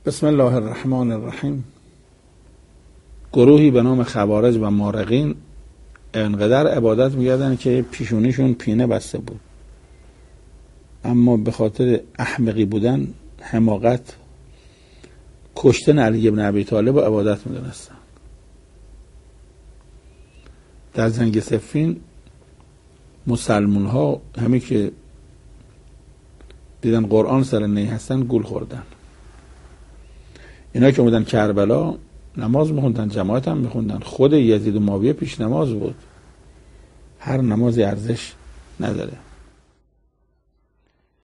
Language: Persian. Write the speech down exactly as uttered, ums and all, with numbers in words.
بسم الله الرحمن الرحیم. گروهی به نام خوارج و مارقین انقدر عبادت می‌کردن که پیشونیشون پینه بسته بود، اما به خاطر احمقی بودن، حماقت، کشتن علی بن ابی طالب و عبادت می‌دونستن. در جنگ صفین مسلمون ها همین که دیدن قرآن سر نی هستن گول خوردن. اینا که اومدن کربلا نماز میخوندن، جماعت هم میخوندن، خود یزید و معاویه پیش نماز بود، هر نمازی ارزش نداره.